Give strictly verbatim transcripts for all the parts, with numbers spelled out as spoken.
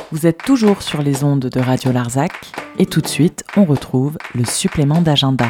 Vous êtes toujours sur les ondes de Radio Larzac et tout de suite, on retrouve le supplément d'agenda.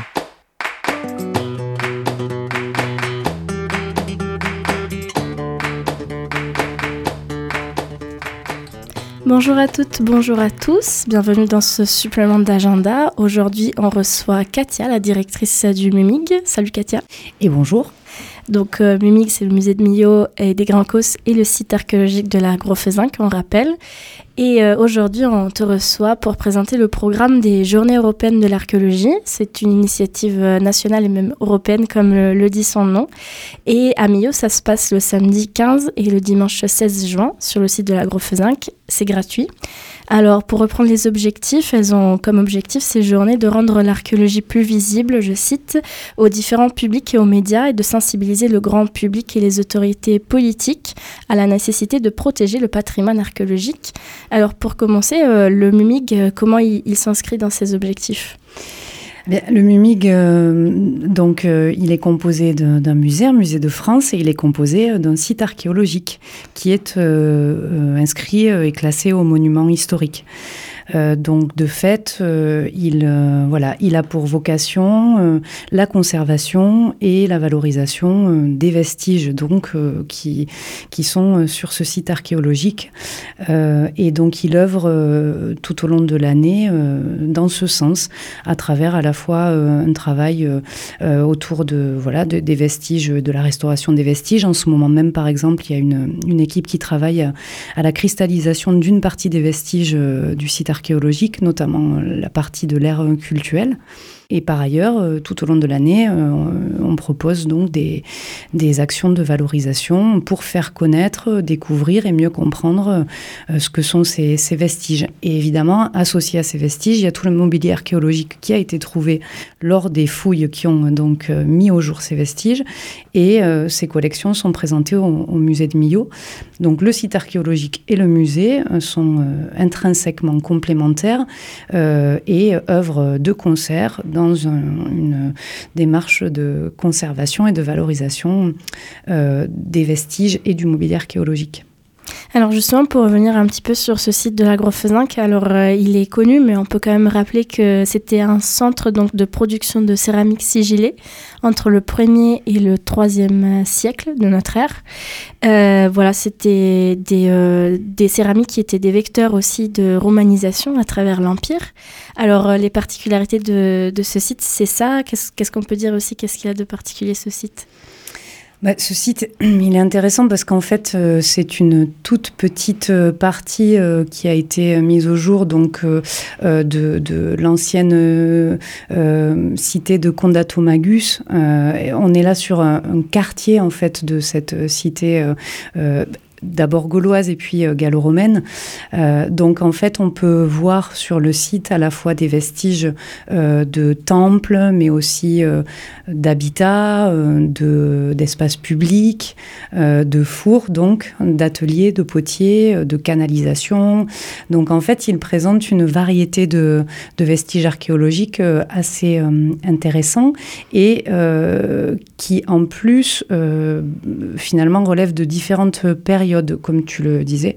Bonjour à toutes, bonjour à tous, bienvenue dans ce supplément d'agenda. Aujourd'hui, on reçoit Katia, la directrice du MUMIG. Salut Katia. Et bonjour. Donc euh, MUMIG, c'est le musée de Millau et des Grands Causses et le site archéologique de la Gros-Fezenc, on rappelle. Et euh, aujourd'hui, on te reçoit pour présenter le programme des Journées européennes de l'archéologie. C'est une initiative nationale et même européenne, comme le, le dit son nom. Et à Millau, ça se passe le samedi quinze et le dimanche seize juin sur le site de la Gros-Fezenc. C'est gratuit. Alors, pour reprendre les objectifs, elles ont comme objectif ces journées de rendre l'archéologie plus visible, je cite, aux différents publics et aux médias et de sensibiliser le grand public et les autorités politiques à la nécessité de protéger le patrimoine archéologique. Alors, pour commencer, euh, le MUMIG, euh, comment il, il s'inscrit dans ces objectifs ? Bien, le MUMIG, euh, donc, euh, il est composé de, d'un musée, un musée de France, et il est composé d'un site archéologique qui est euh, euh, inscrit et classé au monument historique. Euh, donc de fait, euh, il, euh, voilà, il a pour vocation euh, la conservation et la valorisation euh, des vestiges donc, euh, qui, qui sont euh, sur ce site archéologique. Euh, et donc il œuvre euh, tout au long de l'année euh, dans ce sens, à travers à la fois euh, un travail euh, euh, autour de, voilà, de, des vestiges, de la restauration des vestiges. En ce moment même, par exemple, il y a une, une équipe qui travaille à, à la cristallisation d'une partie des vestiges euh, du site archéologique archéologique, notamment la partie de l'ère cultuelle. Et par ailleurs, tout au long de l'année, on propose donc des, des actions de valorisation pour faire connaître, découvrir et mieux comprendre ce que sont ces, ces vestiges. Et évidemment, associé à ces vestiges, il y a tout le mobilier archéologique qui a été trouvé lors des fouilles qui ont donc mis au jour ces vestiges. Et euh, ces collections sont présentées au, au musée de Millau. Donc le site archéologique et le musée sont euh, intrinsèquement complémentaires euh, et œuvrent de concert dans dans un, une démarche de conservation et de valorisation euh, des vestiges et du mobilier archéologique. Alors justement, pour revenir un petit peu sur ce site de la Gros-Fezenc, alors euh, il est connu, mais on peut quand même rappeler que c'était un centre donc, de production de céramique sigillée entre le premier et le troisième siècle de notre ère. Euh, voilà, c'était des, euh, des céramiques qui étaient des vecteurs aussi de romanisation à travers l'Empire. Alors euh, les particularités de, de ce site, c'est ça. Qu'est-ce, qu'est-ce qu'on peut dire aussi ? Qu'est-ce qu'il y a de particulier ce site ? Bah, ce site, il est intéressant parce qu'en fait, euh, c'est une toute petite euh, partie euh, qui a été mise au jour donc euh, euh, de, de l'ancienne euh, euh, cité de Condatomagus. Euh, on est là sur un, un quartier en fait de cette cité. Euh, euh, d'abord gauloise et puis euh, gallo-romaine. Euh, donc en fait, on peut voir sur le site à la fois des vestiges euh, de temples, mais aussi euh, d'habitats, euh, de, d'espaces publics, euh, de fours, donc d'ateliers, de potiers, de canalisations. Donc en fait, il présente une variété de, de vestiges archéologiques euh, assez euh, intéressants et euh, qui en plus euh, finalement relèvent de différentes périodes. Comme tu le disais,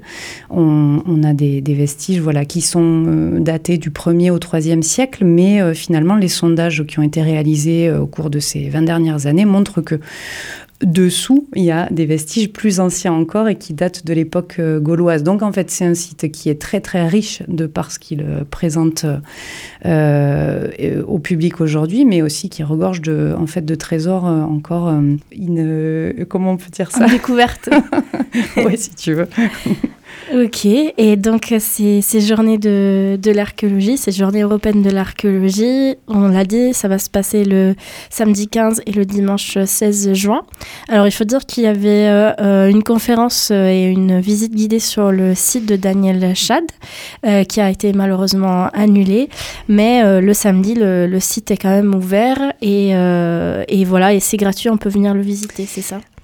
on, on a des, des vestiges voilà, qui sont euh, datés du premier au troisième siècle, mais euh, finalement, les sondages qui ont été réalisés euh, au cours de ces vingt dernières années montrent que dessous, il y a des vestiges plus anciens encore et qui datent de l'époque euh, gauloise. Donc, en fait, c'est un site qui est très, très riche de par ce qu'il euh, présente euh, au public aujourd'hui, mais aussi qui regorge de, en fait, de trésors euh, encore euh, in, euh, comment on peut dire ça ? En découverte. Oui, si tu veux. Ok, et donc ces, ces journées de, de l'archéologie, ces journées européennes de l'archéologie, on l'a dit, ça va se passer le samedi quinze et le dimanche seize juin. Alors il faut dire qu'il y avait euh, une conférence et une visite guidée sur le site de Daniel Chad, euh, qui a été malheureusement annulée, mais euh, le samedi, le, le site est quand même ouvert et, euh, et voilà, et c'est gratuit, on peut venir le visiter, c'est ça ?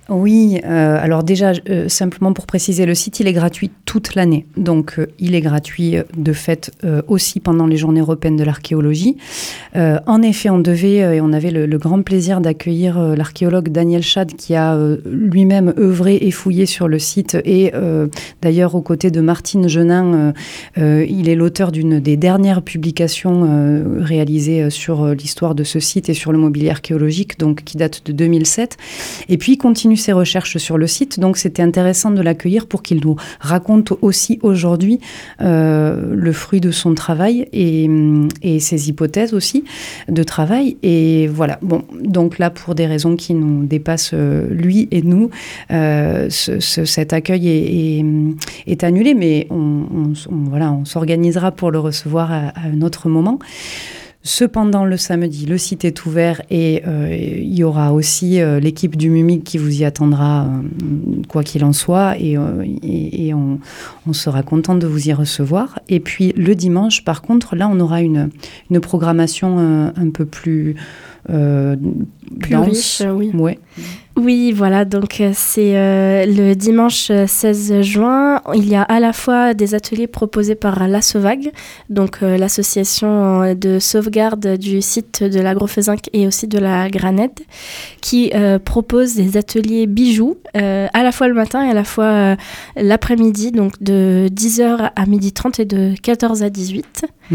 Oui, euh, alors déjà, euh, simplement pour préciser, le site, il est gratuit toute l'année. Donc, euh, il est gratuit de fait euh, aussi pendant les Journées européennes de l'archéologie. Euh, en effet, on devait, euh, et on avait le, le grand plaisir d'accueillir euh, l'archéologue Daniel Schad, qui a euh, lui-même œuvré et fouillé sur le site. Et euh, d'ailleurs, aux côtés de Martine Genin, euh, euh, il est l'auteur d'une des dernières publications euh, réalisées sur euh, l'histoire de ce site et sur le mobilier archéologique, donc qui date de deux mille sept. Et puis, il continue ses recherches sur le site, donc c'était intéressant de l'accueillir pour qu'il nous raconte aussi aujourd'hui euh, le fruit de son travail et, et ses hypothèses aussi de travail. Et voilà, bon, donc là, pour des raisons qui nous dépassent, euh, lui et nous, euh, ce, ce, cet accueil est, est, est annulé, mais on, on, on, voilà, on s'organisera pour le recevoir à, à un autre moment. Cependant, le samedi, le site est ouvert et euh, il y aura aussi euh, l'équipe du MUMIG qui vous y attendra, euh, quoi qu'il en soit, et, euh, et, et on, on sera content de vous y recevoir. Et puis le dimanche, par contre, là, on aura une, une programmation euh, un peu plus... Euh, plus riche, oui. Ouais. Oui, voilà, donc c'est euh, le dimanche seize juin. Il y a à la fois des ateliers proposés par l'Assovag, donc euh, l'association de sauvegarde du site de l'Agrofezinc et aussi de la Granède, qui euh, propose des ateliers bijoux, euh, à la fois le matin et à la fois euh, l'après-midi, donc de dix heures à midi trente et de quatorze à dix-huit. Mmh.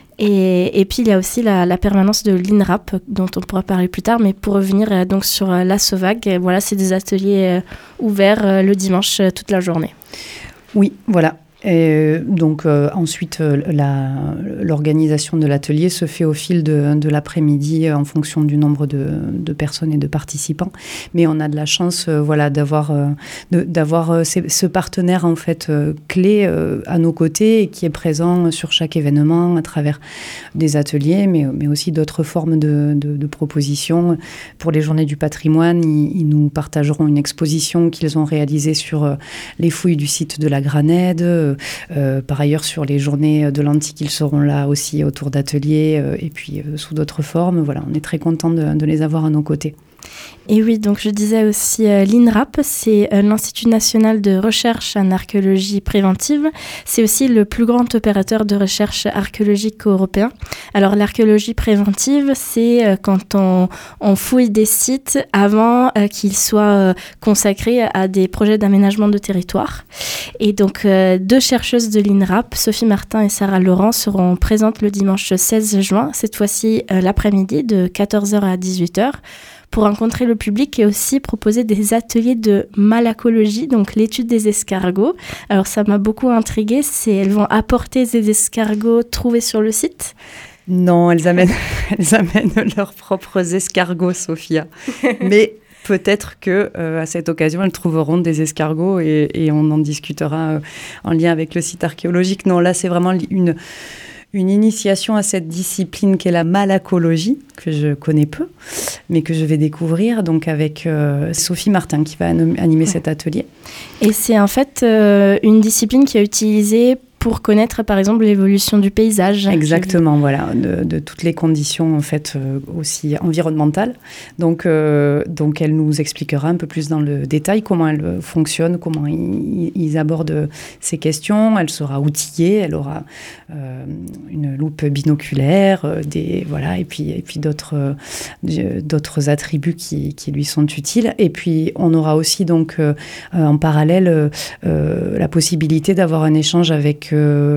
Et, et puis, il y a aussi la, la permanence de l'INRAP, dont on pourra parler plus tard. Mais pour revenir euh, donc sur euh, l'Assovag, voilà, c'est des ateliers euh, ouverts euh, le dimanche euh, toute la journée. Oui, voilà. Et donc euh, ensuite, euh, la, l'organisation de l'atelier se fait au fil de, de l'après-midi euh, en fonction du nombre de, de personnes et de participants. Mais on a de la chance, euh, voilà, d'avoir, euh, de, d'avoir euh, ces, ce partenaire en fait euh, clé euh, à nos côtés et qui est présent sur chaque événement à travers des ateliers, mais, mais aussi d'autres formes de, de, de propositions. Pour les Journées du patrimoine, ils, ils nous partageront une exposition qu'ils ont réalisée sur euh, les fouilles du site de la Granède. Euh, par ailleurs, sur les Journées de l'Antique, ils seront là aussi autour d'ateliers euh, et puis euh, sous d'autres formes. Voilà, on est très contents de, de les avoir à nos côtés. Et oui, donc je disais aussi euh, l'INRAP, c'est euh, l'Institut national de recherche en archéologie préventive. C'est aussi le plus grand opérateur de recherche archéologique européen. Alors l'archéologie préventive, c'est euh, quand on, on fouille des sites avant euh, qu'ils soient euh, consacrés à des projets d'aménagement de territoire. Et donc euh, deux chercheuses de l'INRAP, Sophie Martin et Sarah Laurent, seront présentes le dimanche seize juin, cette fois-ci euh, l'après-midi de quatorze heures à dix-huit heures. Pour rencontrer le public et aussi proposer des ateliers de malacologie, donc l'étude des escargots. Alors ça m'a beaucoup intriguée, c'est elles vont apporter des escargots trouvés sur le site. Non, elles amènent, elles amènent leurs propres escargots, Sophia. Mais peut-être que euh, à cette occasion, elles trouveront des escargots et, et on en discutera euh, en lien avec le site archéologique. Non, là c'est vraiment une... une initiation à cette discipline qu'est la malacologie, que je connais peu, mais que je vais découvrir donc avec euh, Sophie Martin qui va animer ouais. cet atelier. Et c'est en fait euh, une discipline qui est utilisée pour connaître par exemple l'évolution du paysage. Exactement, voilà, de, de toutes les conditions en fait euh, aussi environnementales. Donc, euh, donc elle nous expliquera un peu plus dans le détail comment elle fonctionne, comment ils, ils abordent ces questions. Elle sera outillée, elle aura euh, une loupe binoculaire, euh, des voilà, et puis et puis d'autres euh, d'autres attributs qui, qui lui sont utiles. Et puis on aura aussi donc euh, en parallèle euh, la possibilité d'avoir un échange avec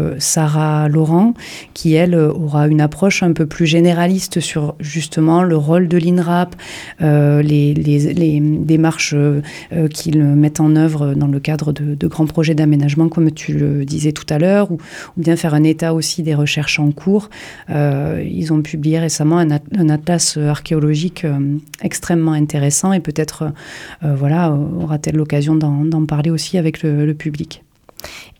Sarah Laurent, qui, elle, aura une approche un peu plus généraliste sur, justement, le rôle de l'INRAP, euh, les, les, les démarches euh, qu'ils mettent en œuvre dans le cadre de, de grands projets d'aménagement, comme tu le disais tout à l'heure, ou, ou bien faire un état aussi des recherches en cours. Euh, ils ont publié récemment un, at- un atlas archéologique euh, extrêmement intéressant et peut-être, euh, voilà, aura-t-elle l'occasion d'en, d'en parler aussi avec le, le public.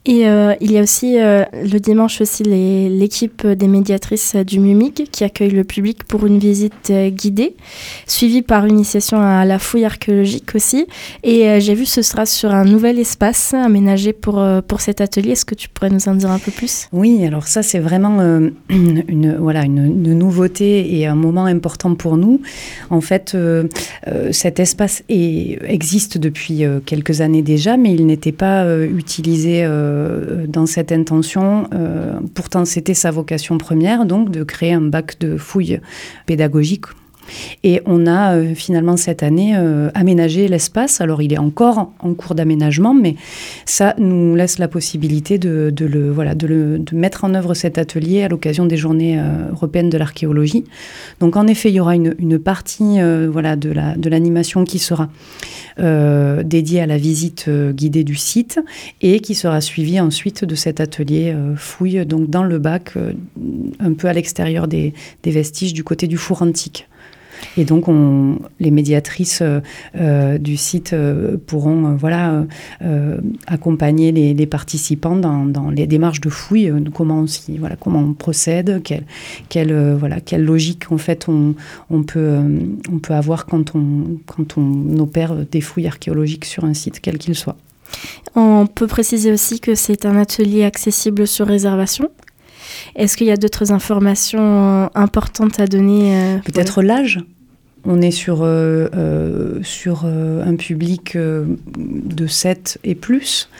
Et euh, il y a aussi euh, le dimanche aussi les, l'équipe des médiatrices du MUMIG qui accueille le public pour une visite euh, guidée, suivie par une initiation à la fouille archéologique aussi. Et euh, j'ai vu que ce sera sur un nouvel espace aménagé pour, euh, pour cet atelier. Est-ce que tu pourrais nous en dire un peu plus ? Oui, alors ça c'est vraiment euh, une, une, voilà, une, une nouveauté et un moment important pour nous. En fait, euh, euh, cet espace est, existe depuis euh, quelques années déjà, mais il n'était pas euh, utilisé euh, dans cette intention. Euh, pourtant, c'était sa vocation première, donc de créer un bac de fouilles pédagogiques. Et on a euh, finalement cette année euh, aménagé l'espace. Alors il est encore en cours d'aménagement, mais ça nous laisse la possibilité de, de, le, voilà, de, le, de mettre en œuvre cet atelier à l'occasion des Journées euh, européennes de l'archéologie. Donc en effet, il y aura une, une partie euh, voilà, de, la, de l'animation qui sera euh, dédiée à la visite euh, guidée du site et qui sera suivie ensuite de cet atelier euh, fouille donc dans le bac, euh, un peu à l'extérieur des, des vestiges du côté du four antique. Et donc, on, les médiatrices euh, du site euh, pourront euh, voilà, euh, accompagner les, les participants dans, dans les démarches de fouille, euh, comment, on, voilà, comment on procède, quelle, quelle, euh, voilà, quelle logique en fait, on, on, peut, euh, on peut avoir quand on, quand on opère des fouilles archéologiques sur un site, quel qu'il soit. On peut préciser aussi que c'est un atelier accessible sur réservation. Est-ce qu'il y a d'autres informations importantes à donner euh, Peut-être voilà. L'âge. On est sur, euh, euh, sur euh, un public euh, de sept et plus.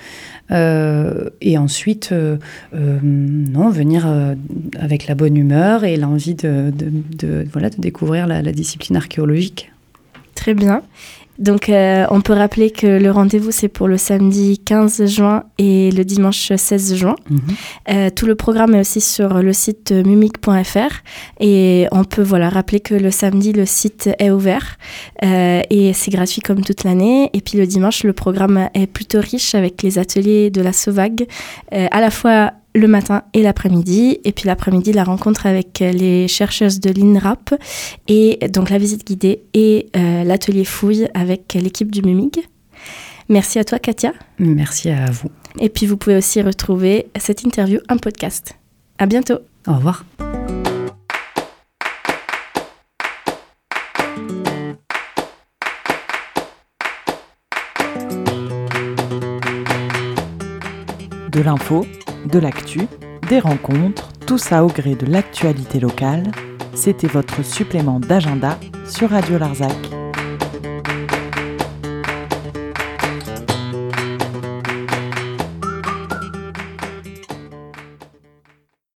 Euh, et ensuite, euh, euh, non, venir euh, avec la bonne humeur et l'envie de, de, de, voilà, de découvrir la, la discipline archéologique. Très bien. Donc, euh, on peut rappeler que le rendez-vous, c'est pour le samedi quinze juin et le dimanche seize juin. Mmh. Euh, tout le programme est aussi sur le site mumig point f r. Et on peut voilà, rappeler que le samedi, le site est ouvert euh, et c'est gratuit comme toute l'année. Et puis le dimanche, le programme est plutôt riche avec les ateliers de la Sauvag, euh, à la fois le matin et l'après-midi, et puis l'après-midi, la rencontre avec les chercheuses de l'INRAP, et donc la visite guidée et euh, l'atelier fouille avec l'équipe du MUMIG. Merci à toi, Katia. Merci à vous. Et puis vous pouvez aussi retrouver cette interview en podcast. À bientôt. Au revoir. De l'info, de l'actu, des rencontres, tout ça au gré de l'actualité locale. C'était votre supplément d'agenda sur Radio Larzac.